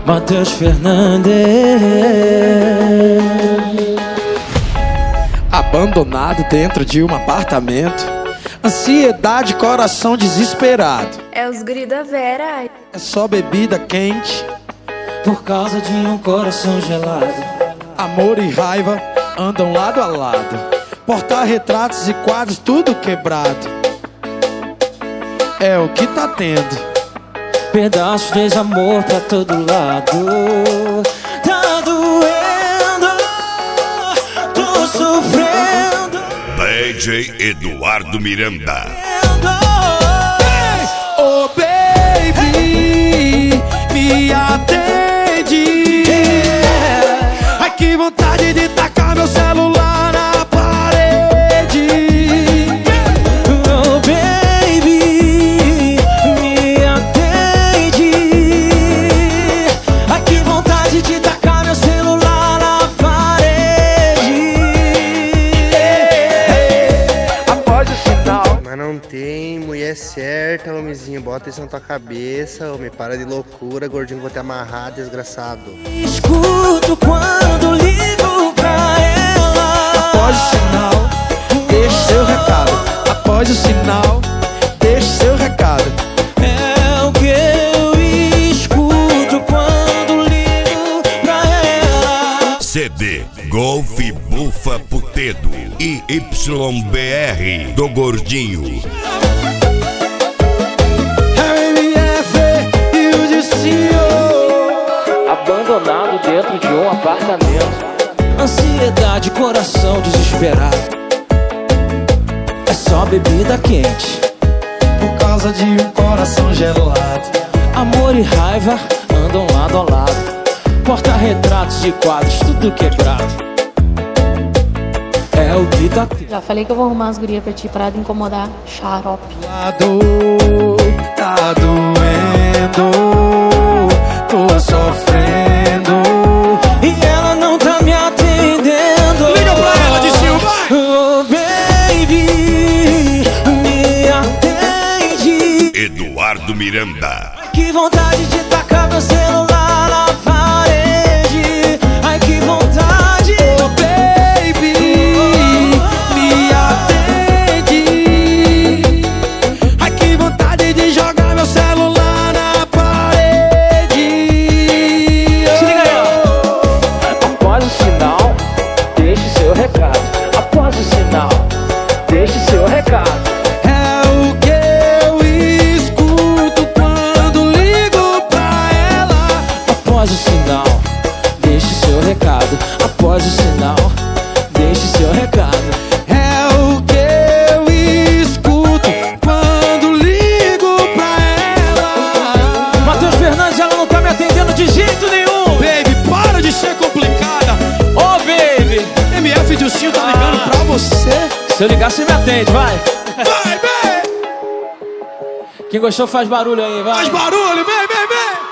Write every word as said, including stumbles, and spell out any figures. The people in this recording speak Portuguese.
Matheus Fernandes. Abandonado dentro de um apartamento, ansiedade, coração desesperado. É os guri da Vera. É só bebida quente, Por causa de um coração gelado. amor e raiva andam lado a lado. Porta-retratos e quadros tudo quebrado. É o que tá tendo. Pedaços de desamor pra todo lado. Tá doendo, tô sofrendo. D J Eduardo Miranda. Oh baby, me atende. Ai que vontade de tacar meu celular na parede. Oh baby, me atende. Ai que vontade de tacar meu celular na parede. Após o sinal. Mas não tem mulher certa, homenzinho. Bota isso na tua cabeça, homem. Para de loucura, gordinho, vou te amarrar, desgraçado. Escuto quando ligo pra ela. Após o sinal, deixe seu recado. Após o sinal, deixe seu recado. É o que eu escuto quando ligo pra ela. C D Golf Bufa Putedo e Y B R do Gordinho. É o M F e o Dicinho. Abandonado dentro de um apartamento. Ansiedade, coração desesperado. É só bebida quente. Por causa de um coração gelado. Amor e raiva andam lado a lado. Porta-retratos de quadros, tudo quebrado. É o que tá tendo. Já falei que eu vou arrumar as gurias pra ti, parar de incomodar. Xarope. A dor tá doendo, tô sofrendo. E ela não tá me atendendo. Liga pra ela, Dicinho, vai! Oh baby, me atende. Eduardo Miranda. Que vontade de tacar meu celular na parede. Ai que vontade. Oh baby, me atende. Ai que vontade de jogar meu celular na parede. Se liga aí, ó. Após o sinal, deixe seu recado. Após o sinal, deixe seu recado. É o que eu escuto quando ligo pra ela. Após o sinal, deixe seu recado. Após o sinal, deixe seu recado. É o que eu escuto quando ligo pra ela. Matheus Fernandes, ela não tá me atendendo de jeito nenhum. Baby, para de ser complicada. Ô oh, baby, M F Dilcinho tá ligando pra você. se eu ligar você me atende, vai. Vai, vem! Quem gostou faz barulho aí, vai. Faz barulho, vem, vem, vem!